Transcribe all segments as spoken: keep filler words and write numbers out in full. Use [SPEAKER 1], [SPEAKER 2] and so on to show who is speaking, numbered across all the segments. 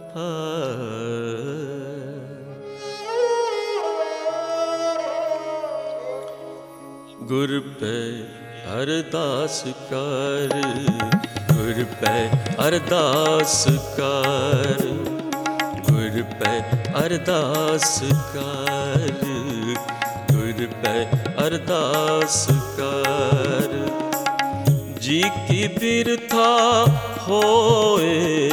[SPEAKER 1] गुर पे अरदास कर, गुर पे अरदास कर, गुर पे अरदास कर, गुर पे अरदास कर। जी की बिरथा होए,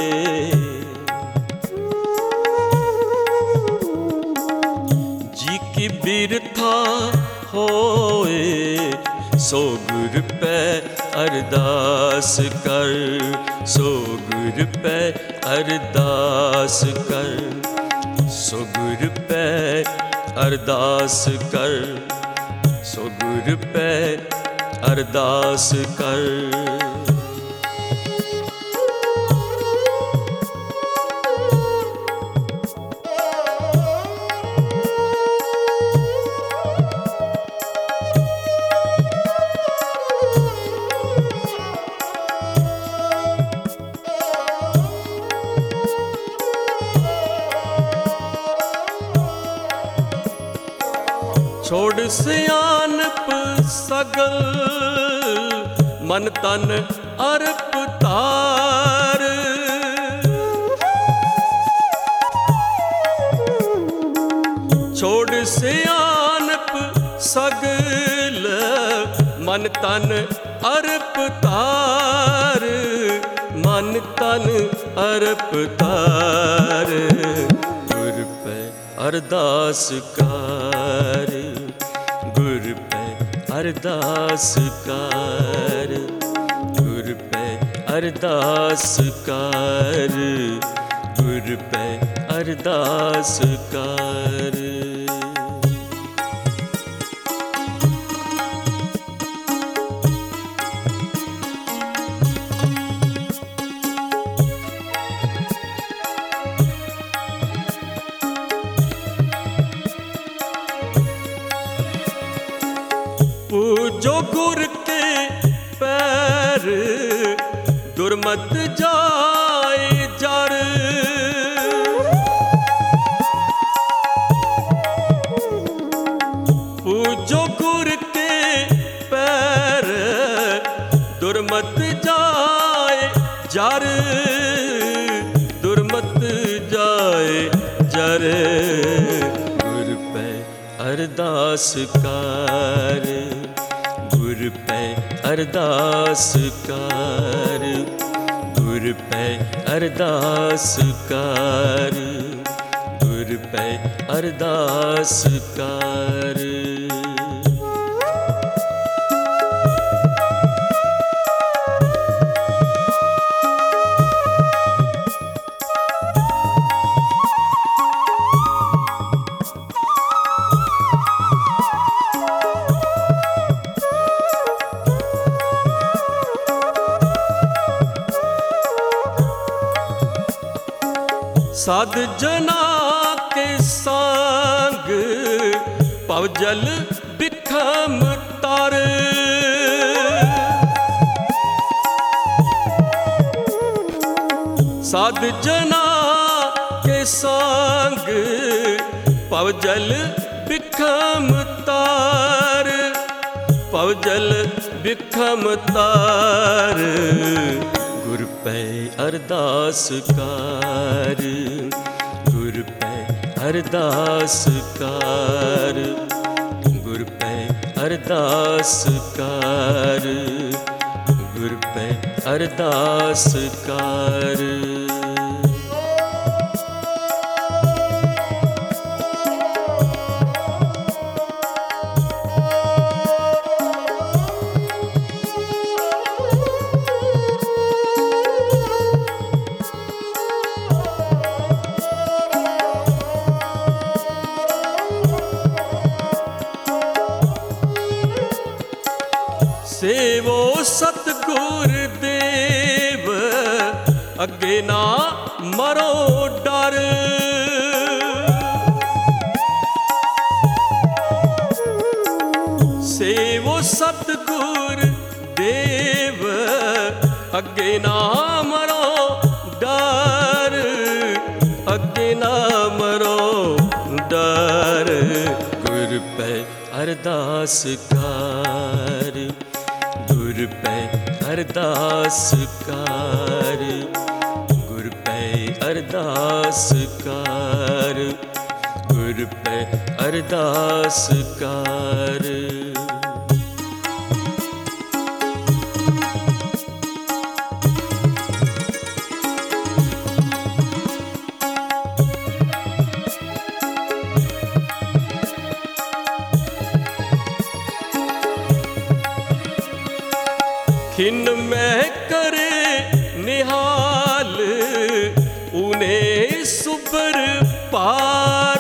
[SPEAKER 1] जी की बिरथा होए, सो गुर पे अरदास कर, सो गुर पे अरदास कर, सो गुर पे अरदास कर, सो गुर पे अरदास कर। छोड़ सियानप सगल, मन तन अर्प तार। छोड़ सियानप सगल, मन तन अर्प तार, मन तन अर्प तार। गुर पे अरदास कर, गुर पे अरदास कर, गुर पे अरदास कर, गुर पे अरदास कर। पूजो गुर के पैर, दुर्मत जाए जर। पूजो गुर के पैर, दुर्मत जाए जर, दुर्मत जाए जर। गुर पे अरदास कर, गुर पे अरदास कर, गुर पे अरदास कर, गुर पे अरदास कर। साध जना के संग पवजल बिखम तार। साध जना के संग पवजल बिखम तार, पवजल बिखम तार। गुर पे अरदास कर, गुर पे अरदास कर, गुर पे अरदास कर, गुर पे अरदास कर। सेवो सतगुर देव, अगे ना मरो डर। सेवो सतगुर देव, अगे ना मरो डर। पै अरदास कर, गुर पै अरदास कर, गुर पै अरदास कर, गुर पै अरदास कर। खिन में करे निहाल उने सुबर पार,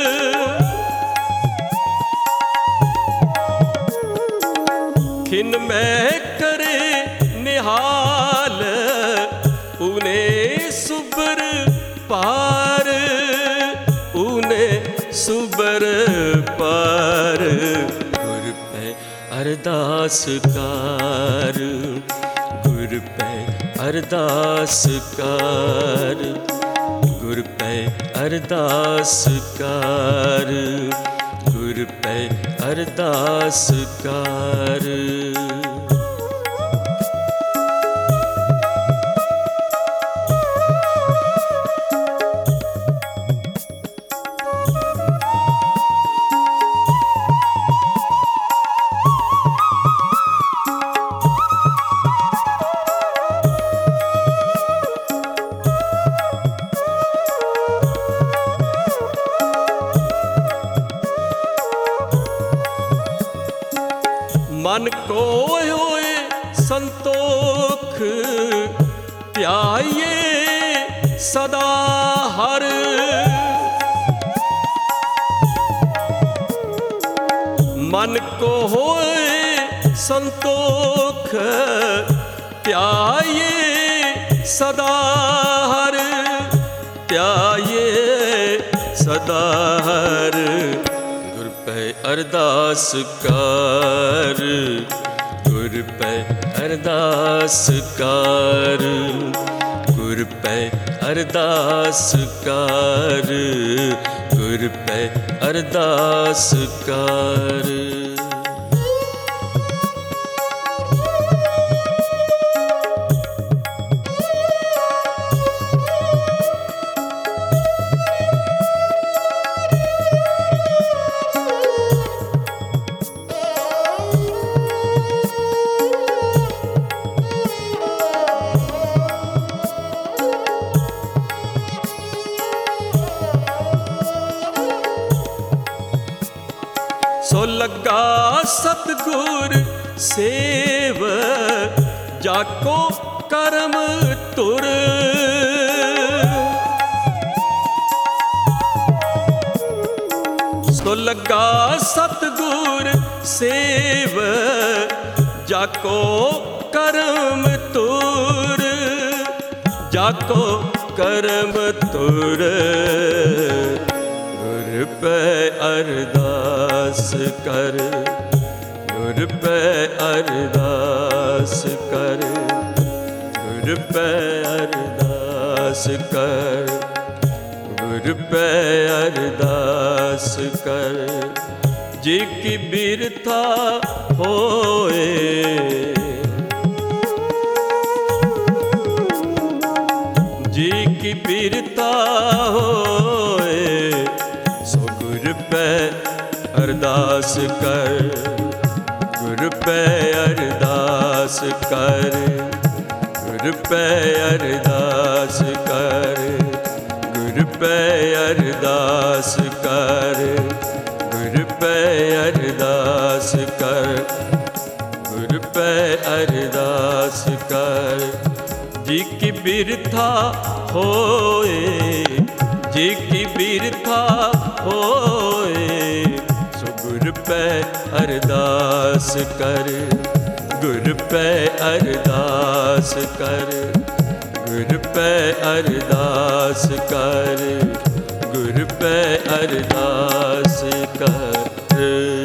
[SPEAKER 1] खिन में करे निहाल उने सुबर पार, उने सुबर पार। गुर पै अरदास कर, गुर पै अरदास कर, गुर पै अरदास कर, गुर पै अरदास कर। मन को होए संतोख त्याये सदा हर, मन को होए संतोख त्याये सदा हर, त्याये सदा हर। गुर पै अरदास कर, गुर पै अरदास कर, गुर पै अरदास कर, गुर पै अरदास कर। सो लगा सतगुर सेव जाको करम तुर, सो लगा सतगुर सेव जाको करम तुर, जाको करम तुर। गुर पै अरदास कर, गुर पै अरदास कर, गुर पै अरदास कर, गुर पै अरदास कर। जी की बिरथा होए, जी की बिरथा होए, सो गुर पै अरदास कर, गुर पै अरदास कर, गुर पै अरदास कर, गुर पै अरदास कर, गुर पै अरदास कर, गुर पै अरदास कर। जी की बिरथा होए, जी की बिरथा होए, सो गुर पै अरदास कर, गुर पै अरदास कर, गुर पै अरदास कर, गुर पै अरदास कर।